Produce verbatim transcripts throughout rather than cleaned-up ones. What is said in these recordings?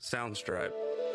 Soundstripe.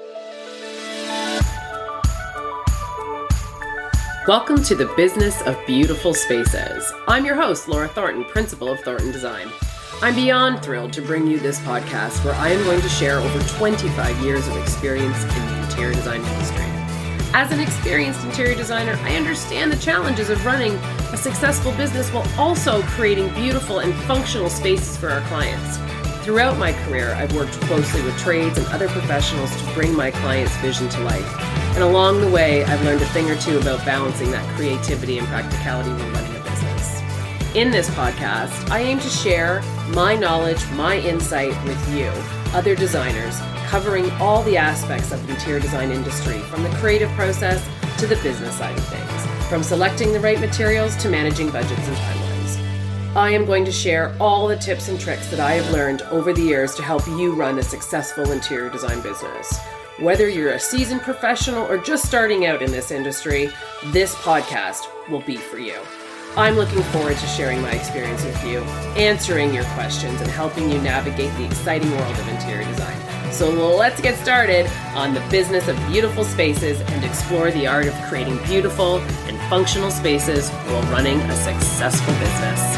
Welcome to the Business of Beautiful Spaces. I'm your host, Laura Thornton, principal of Thornton Design. I'm beyond thrilled to bring you this podcast where I am going to share over twenty-five years of experience in the interior design industry. As an experienced interior designer, I understand the challenges of running a successful business while also creating beautiful and functional spaces for our clients. Throughout my career, I've worked closely with trades and other professionals to bring my clients' vision to life. And along the way, I've learned a thing or two about balancing that creativity and practicality when running a business. In this podcast, I aim to share my knowledge, my insight with you, other designers, covering all the aspects of the interior design industry, from the creative process to the business side of things, from selecting the right materials to managing budgets and timelines. I am going to share all the tips and tricks that I have learned over the years to help you run a successful interior design business. Whether you're a seasoned professional or just starting out in this industry, this podcast will be for you. I'm looking forward to sharing my experience with you, answering your questions, and helping you navigate the exciting world of interior design. So let's get started on the business of beautiful spaces and explore the art of creating beautiful and functional spaces while running a successful business.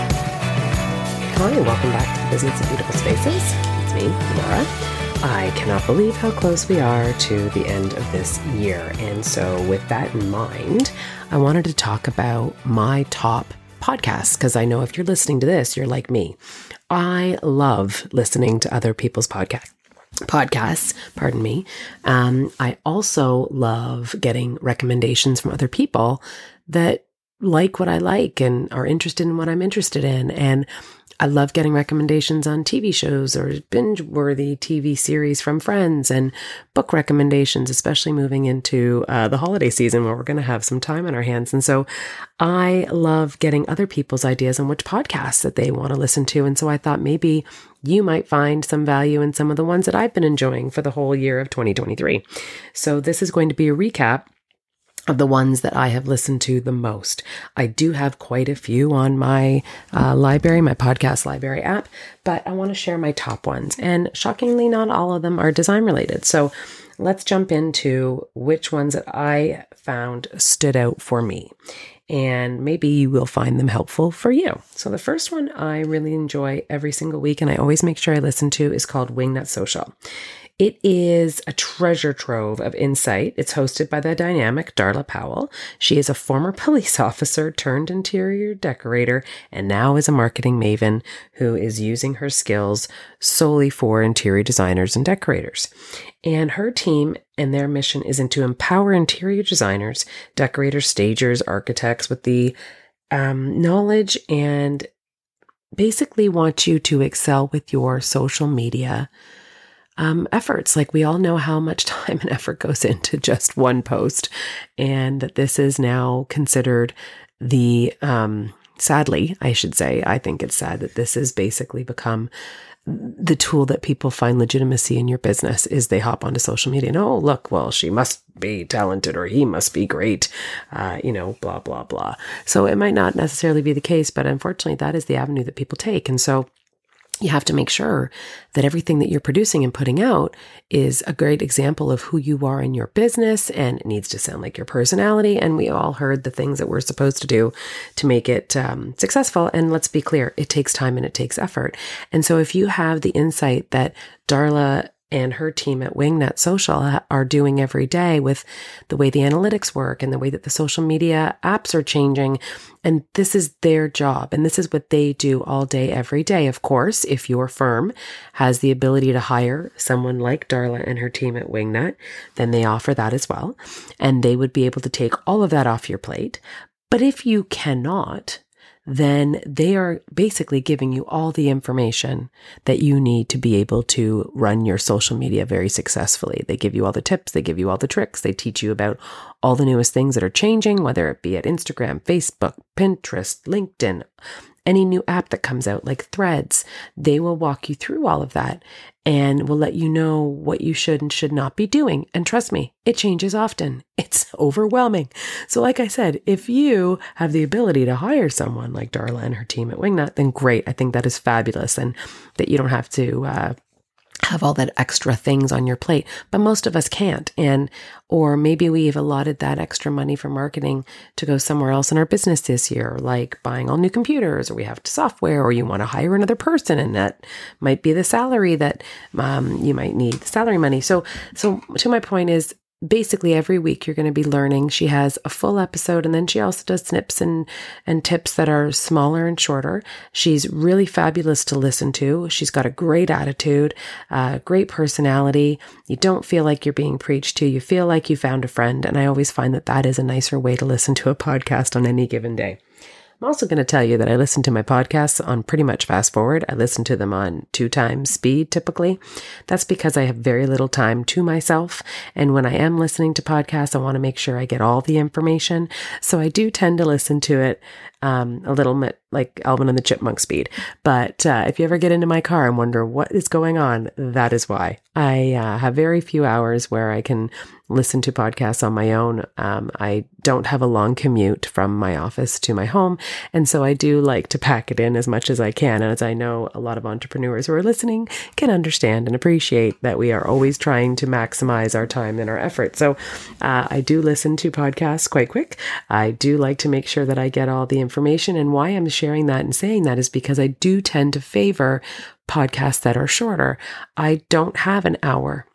Hi, and welcome back to the Business of Beautiful Spaces. It's me, Laura. I cannot believe how close we are to the end of this year. And so with that in mind, I wanted to talk about my top podcasts, because I know if you're listening to this, you're like me. I love listening to other people's podcasts. podcasts, pardon me. Um, I also love getting recommendations from other people that like what I like and are interested in what I'm interested in. And I love getting recommendations on T V shows or binge-worthy T V series from friends, and book recommendations, especially moving into uh, the holiday season where we're going to have some time on our hands. And so I love getting other people's ideas on which podcasts that they want to listen to. And so I thought maybe you might find some value in some of the ones that I've been enjoying for the whole year of twenty twenty-three. So this is going to be a recap of the ones that I have listened to the most. I do have quite a few on my uh, library, my podcast library app, but I want to share my top ones. And shockingly, not all of them are design related. So let's jump into which ones that I found stood out for me. And maybe you will find them helpful for you. So the first one I really enjoy every single week, and I always make sure I listen to, is called Wingnut Social. It is a treasure trove of insight. It's hosted by the dynamic Darla Powell. She is a former police officer turned interior decorator and now is a marketing maven who is using her skills solely for interior designers and decorators. And her team and their mission is to empower interior designers, decorators, stagers, architects with the um, knowledge and basically want you to excel with your social media Um, efforts. Like, we all know how much time and effort goes into just one post, and that this is now considered the, um, sadly, I should say, I think it's sad that this has basically become the tool that people find legitimacy in your business. Is they hop onto social media and, oh, look, well, she must be talented or he must be great, uh, you know, blah, blah, blah. So it might not necessarily be the case, but unfortunately that is the avenue that people take. And so you have to make sure that everything that you're producing and putting out is a great example of who you are in your business, and it needs to sound like your personality. And we all heard the things that we're supposed to do to make it um, successful. And let's be clear, it takes time and it takes effort. And so if you have the insight that Darla and her team at Wingnut Social are doing every day with the way the analytics work and the way that the social media apps are changing. And this is their job. And this is what they do all day, every day. Of course, if your firm has the ability to hire someone like Darla and her team at Wingnut, then they offer that as well. And they would be able to take all of that off your plate. But if you cannot, then they are basically giving you all the information that you need to be able to run your social media very successfully. They give you all the tips, they give you all the tricks, they teach you about all the newest things that are changing, whether it be at Instagram, Facebook, Pinterest, LinkedIn, any new app that comes out like Threads. They will walk you through all of that and will let you know what you should and should not be doing. And trust me, it changes often. It's overwhelming. So like I said, if you have the ability to hire someone like Darla and her team at Wingnut, then great. I think that is fabulous, and that you don't have to uh, have all that extra things on your plate, but most of us can't. And, or maybe we've allotted that extra money for marketing to go somewhere else in our business this year, like buying all new computers, or we have software, or you want to hire another person, and that might be the salary that um, you might need, the salary money. So, so to my point is, basically every week you're going to be learning. She has a full episode, and then she also does snips and, and tips that are smaller and shorter. She's really fabulous to listen to. She's got a great attitude, uh, great personality. You don't feel like you're being preached to. You feel like you found a friend. And I always find that that is a nicer way to listen to a podcast on any given day. I'm also going to tell you that I listen to my podcasts on pretty much fast forward. I listen to them on two times speed typically. That's because I have very little time to myself. And when I am listening to podcasts, I want to make sure I get all the information. So I do tend to listen to it um, a little bit like Alvin and the Chipmunk speed. But uh, if you ever get into my car and wonder what is going on, that is why. I uh, have very few hours where I can listen to podcasts on my own. Um, I don't have a long commute from my office to my home. And so I do like to pack it in as much as I can. And as I know a lot of entrepreneurs who are listening can understand and appreciate that we are always trying to maximize our time and our effort. So uh, I do listen to podcasts quite quick. I do like to make sure that I get all the information. And why I'm sharing that and saying that is because I do tend to favor podcasts that are shorter. I don't have an hour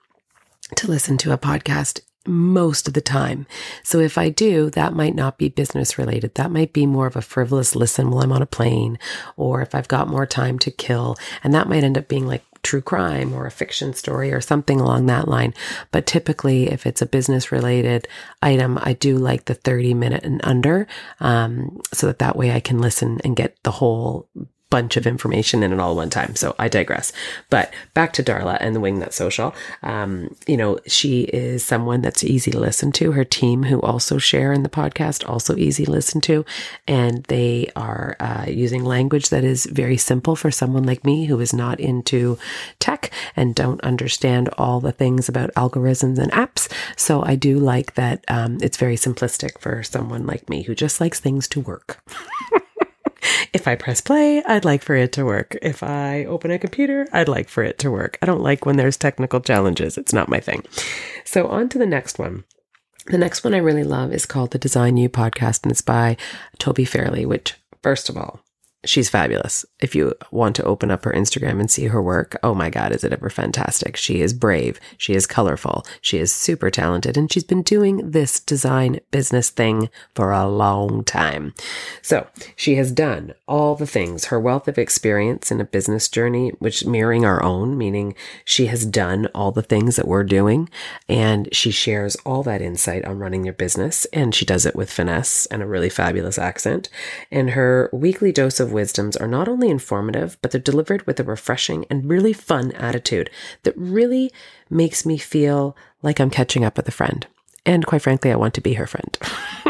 to listen to a podcast most of the time. So if I do, that might not be business related. That might be more of a frivolous listen while I'm on a plane, or if I've got more time to kill. And that might end up being like true crime or a fiction story or something along that line. But typically, if it's a business related item, I do like the thirty minute and under, um, so that that way I can listen and get the whole bunch of information in it all at one time. So I digress. But back to Darla and the Wingnut Social. Um, you know, she is someone that's easy to listen to. Her team, who also share in the podcast, also easy to listen to. And they are uh, using language that is very simple for someone like me who is not into tech and don't understand all the things about algorithms and apps. So I do like that um, it's very simplistic for someone like me who just likes things to work. If I press play, I'd like for it to work. If I open a computer, I'd like for it to work. I don't like when there's technical challenges. It's not my thing. So on to the next one. The next one I really love is called the Design You Podcast, and it's by Toby Fairley, which, first of all, she's fabulous. If you want to open up her Instagram and see her work, oh my God, is it ever fantastic. She is brave. She is colorful. She is super talented. And she's been doing this design business thing for a long time. So she has done all the things, her wealth of experience in a business journey, which mirroring our own, meaning she has done all the things that we're doing. And she shares all that insight on running your business. And she does it with finesse and a really fabulous accent. And her weekly dose of wisdoms are not only informative, but they're delivered with a refreshing and really fun attitude that really makes me feel like I'm catching up with a friend. And quite frankly, I want to be her friend.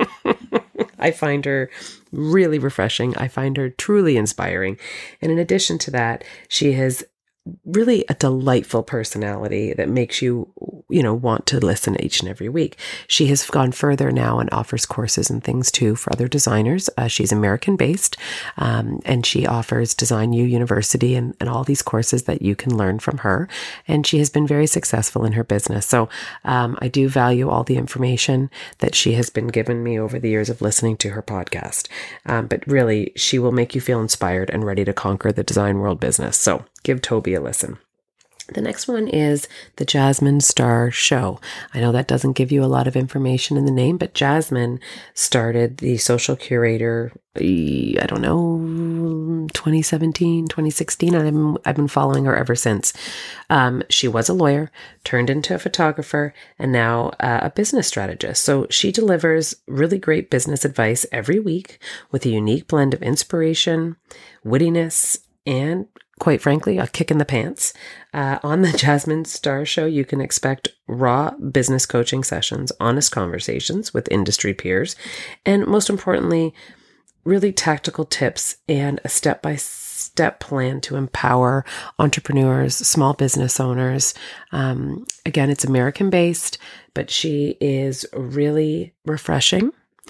I find her really refreshing. I find her truly inspiring. And in addition to that, she has really a delightful personality that makes you, you know, want to listen each and every week. She has gone further now and offers courses and things too for other designers. Uh, she's American based, um, and she offers Design You University and, and all these courses that you can learn from her. And she has been very successful in her business. So um, I do value all the information that she has been given me over the years of listening to her podcast. Um, but really, she will make you feel inspired and ready to conquer the design world business. So give Toby a listen. The next one is the Jasmine Star Show. I know that doesn't give you a lot of information in the name, but Jasmine started the Social Curator, I don't know, twenty seventeen, twenty sixteen. And I've been, I've been following her ever since. Um, she was a lawyer, turned into a photographer, and now uh, a business strategist. So she delivers really great business advice every week with a unique blend of inspiration, wittiness, and quite frankly, a kick in the pants. Uh, on the Jasmine Star Show, you can expect raw business coaching sessions, honest conversations with industry peers, and most importantly, really tactical tips and a step-by-step plan to empower entrepreneurs, small business owners. Um, again, it's American-based, but she is really refreshing.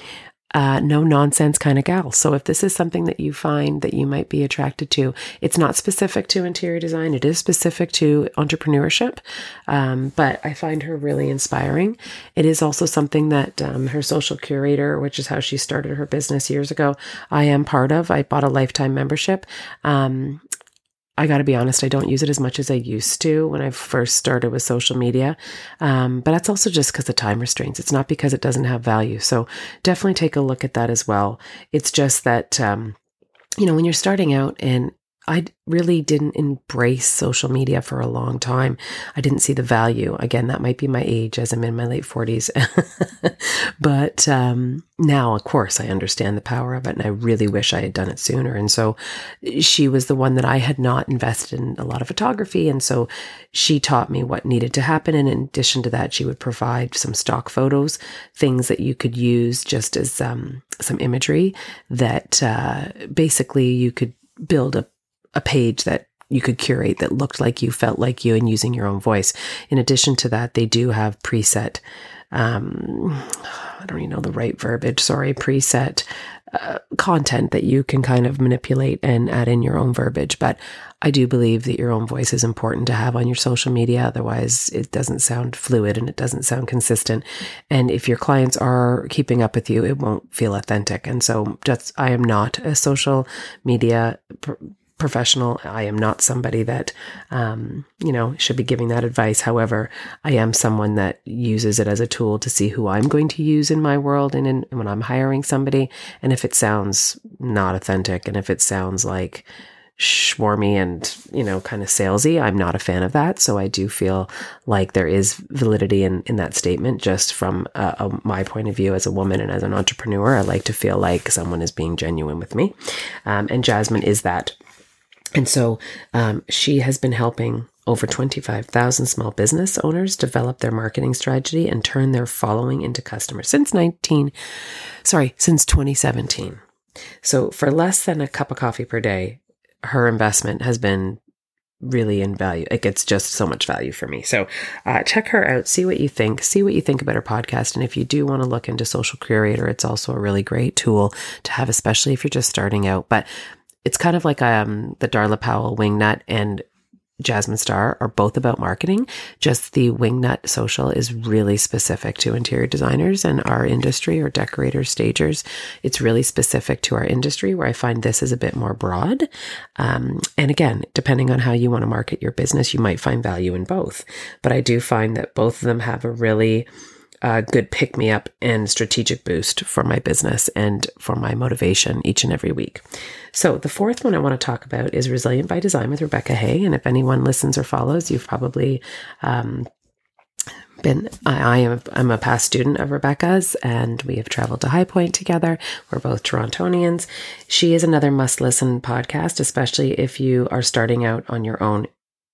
uh, no nonsense kind of gal. So if this is something that you find that you might be attracted to, it's not specific to interior design. It is specific to entrepreneurship. Um, but I find her really inspiring. It is also something that um, her social curator, which is how she started her business years ago, I am part of. I bought a lifetime membership. Um, I got to be honest, I don't use it as much as I used to when I first started with social media. Um, but that's also just because of time restraints. It's not because it doesn't have value. So definitely take a look at that as well. It's just that, um, you know, when you're starting out, and I really didn't embrace social media for a long time. I didn't see the value. Again, that might be my age as I'm in my late forties. But um, now, of course, I understand the power of it, and I really wish I had done it sooner. And so she was the one that I had not invested in a lot of photography. And so she taught me what needed to happen. And in addition to that, she would provide some stock photos, things that you could use just as um, some imagery that uh, basically you could build a a page that you could curate that looked like you, felt like you, and using your own voice. In addition to that, they do have preset, um, I don't even know the right verbiage, sorry, preset uh, content that you can kind of manipulate and add in your own verbiage. But I do believe that your own voice is important to have on your social media. Otherwise, it doesn't sound fluid and it doesn't sound consistent. And if your clients are keeping up with you, it won't feel authentic. And so just, I am not a social media pr- professional. I am not somebody that, um, you know, should be giving that advice. However, I am someone that uses it as a tool to see who I'm going to use in my world and in, when I'm hiring somebody. And if it sounds not authentic, and if it sounds like swarmy and, you know, kind of salesy, I'm not a fan of that. So I do feel like there is validity in, in that statement, just from uh, a, my point of view as a woman and as an entrepreneur. I like to feel like someone is being genuine with me. Um, and Jasmine is that. And so um, she has been helping over twenty-five thousand small business owners develop their marketing strategy and turn their following into customers since nineteen, sorry, since twenty seventeen. So for less than a cup of coffee per day, her investment has been really in value. It gets just so much value for me. So uh, check her out, see what you think, see what you think about her podcast. And if you do want to look into Social Curator, it's also a really great tool to have, especially if you're just starting out. But it's kind of like um, the Darla Powell Wingnut and Jasmine Star are both about marketing. Just the Wingnut Social is really specific to interior designers and our industry, or decorators, stagers. It's really specific to our industry, where I find this is a bit more broad. Um, and again, depending on how you want to market your business, you might find value in both. But I do find that both of them have a really a good pick-me-up and strategic boost for my business and for my motivation each and every week. So the fourth one I want to talk about is Resilient by Design with Rebecca Hay. And if anyone listens or follows, you've probably um, been, I, I am I'm a past student of Rebecca's, and we have traveled to High Point together. We're both Torontonians. She is another must-listen podcast, especially if you are starting out on your own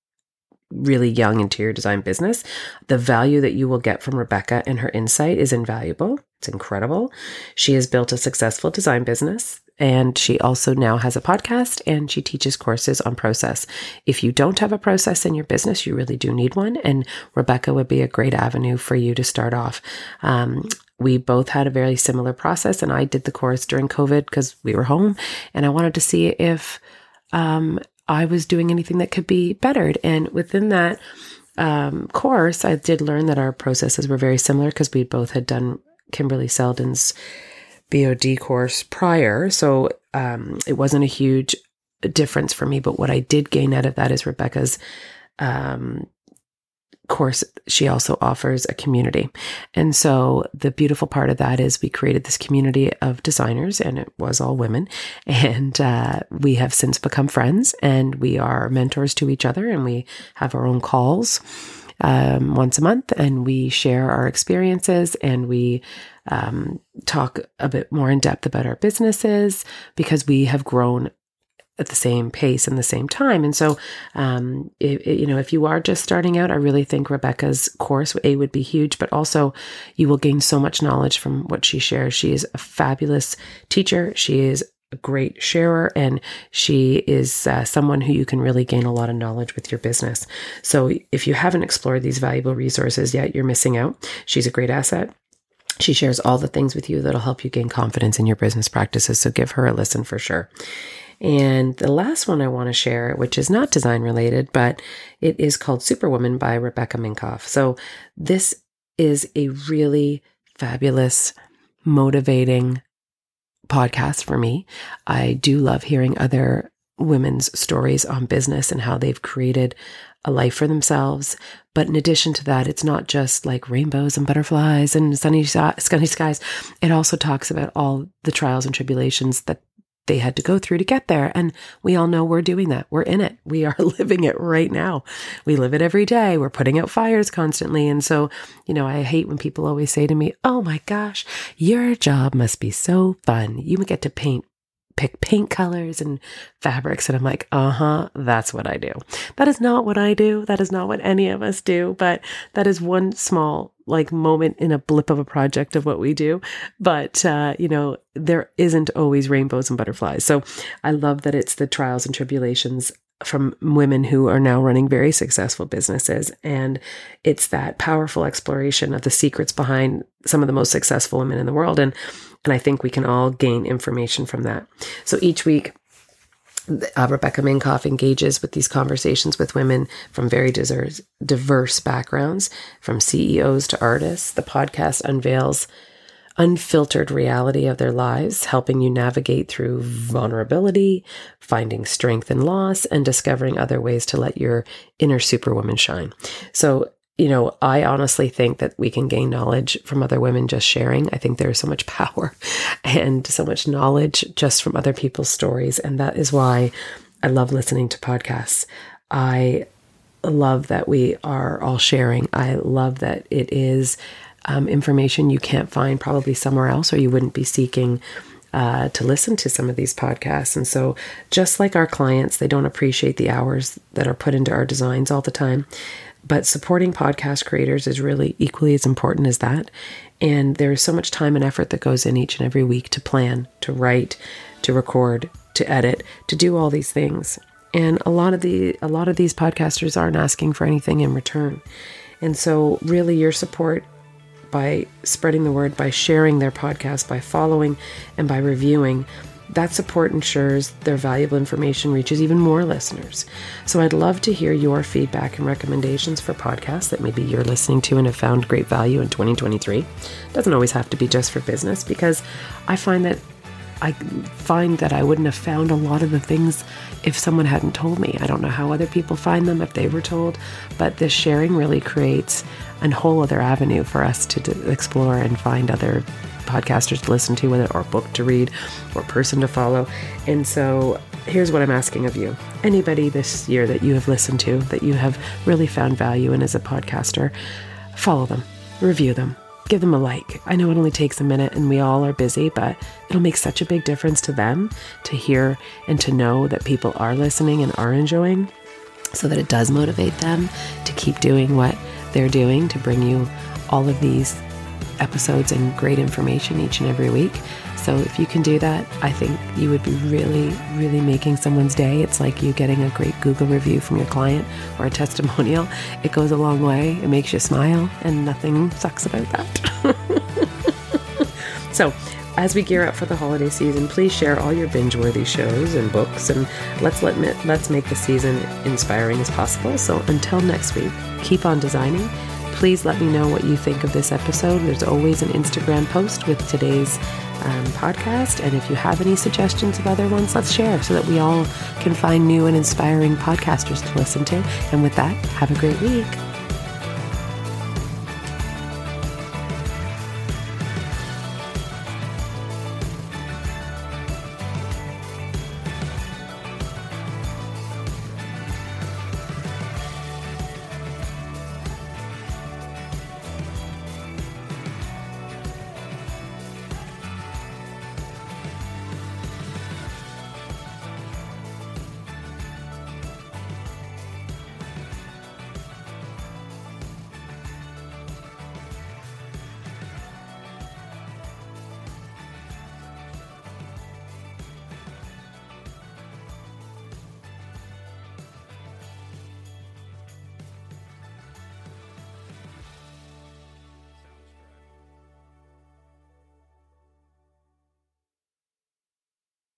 really young interior design business. The value that you will get from Rebecca and her insight is invaluable. It's incredible. She has built a successful design business, and she also now has a podcast, and she teaches courses on process. If you don't have a process in your business, you really do need one, and Rebecca would be a great avenue for you to start off. Um, we both had a very similar process, and I did the course during COVID because we were home, and I wanted to see if um, I was doing anything that could be bettered. And within that um, course, I did learn that our processes were very similar because we both had done Kimberly Seldon's B O D course prior. So um, it wasn't a huge difference for me. But what I did gain out of that is Rebecca's um, course. She also offers a community. And so the beautiful part of that is we created this community of designers, and it was all women. And uh, we have since become friends, and we are mentors to each other, and we have our own calls um, once a month, and we share our experiences, and we um, talk a bit more in depth about our businesses, because we have grown at the same pace and the same time. And so, um, it, it, you know, if you are just starting out, I really think Rebecca's course, A, would be huge, but also you will gain so much knowledge from what she shares. She is a fabulous teacher. She is a great sharer, and she is uh, someone who you can really gain a lot of knowledge with your business. So if you haven't explored these valuable resources yet, you're missing out. She's a great asset. She shares all the things with you that'll help you gain confidence in your business practices. So give her a listen for sure. And the last one I want to share, which is not design related, but it is called Superwoman by Rebecca Minkoff. So this is a really fabulous, motivating podcast for me. I do love hearing other women's stories on business and how they've created a life for themselves. But in addition to that, it's not just like rainbows and butterflies and sunny, sunny skies. It also talks about all the trials and tribulations that they had to go through to get there. And we all know we're doing that. We're in it. We are living it right now. We live it every day. We're putting out fires constantly. And so, you know, I hate when people always say to me, oh my gosh, your job must be so fun. You get to paint, pick paint colors and fabrics. And I'm like, uh-huh, that's what I do. That is not what I do. That is not what any of us do. But that is one small like moment in a blip of a project of what we do. But, uh, you know, there isn't always rainbows and butterflies. So I love that it's the trials and tribulations from women who are now running very successful businesses. And it's that powerful exploration of the secrets behind some of the most successful women in the world. And, and I think we can all gain information from that. So each week, Uh, Rebecca Minkoff engages with these conversations with women from very diverse, diverse backgrounds, from C E Os to artists. The podcast unveils unfiltered reality of their lives, helping you navigate through vulnerability, finding strength in loss, and discovering other ways to let your inner superwoman shine. So, you know, I honestly think that we can gain knowledge from other women just sharing. I think there's so much power and so much knowledge just from other people's stories. And that is why I love listening to podcasts. I love that we are all sharing. I love that it is um, information you can't find probably somewhere else, or you wouldn't be seeking uh, to listen to some of these podcasts. And so just like our clients, they don't appreciate the hours that are put into our designs all the time. But supporting podcast creators is really equally as important as that. And there is so much time and effort that goes in each and every week to plan, to write, to record, to edit, to do all these things. And a lot of the a lot of these podcasters aren't asking for anything in return. And so really your support by spreading the word, by sharing their podcast, by following and by reviewing, that support ensures their valuable information reaches even more listeners. So I'd love to hear your feedback and recommendations for podcasts that maybe you're listening to and have found great value in twenty twenty-three. It doesn't always have to be just for business, because I find that I find that I wouldn't have found a lot of the things if someone hadn't told me. I don't know how other people find them if they were told, but this sharing really creates a whole other avenue for us to d- explore and find other podcasters to listen to, whether or book to read or person to follow. And so here's what I'm asking of you. Anybody this year that you have listened to, that you have really found value in as a podcaster, follow them, review them, give them a like. I know it only takes a minute and we all are busy, but it'll make such a big difference to them to hear and to know that people are listening and are enjoying, so that it does motivate them to keep doing what they're doing, to bring you all of these episodes and great information each and every week. So if you can do that, I think you would be really, really making someone's day. It's like you getting a great Google review from your client or a testimonial. It goes a long way. It makes you smile, and nothing sucks about that. So as we gear up for the holiday season, please share all your binge-worthy shows and books, and let's let let's make the season inspiring as possible. So until next week, keep on designing. Please let me know what you think of this episode. There's always an Instagram post with today's um, podcast. And if you have any suggestions of other ones, let's share so that we all can find new and inspiring podcasters to listen to. And with that, have a great week.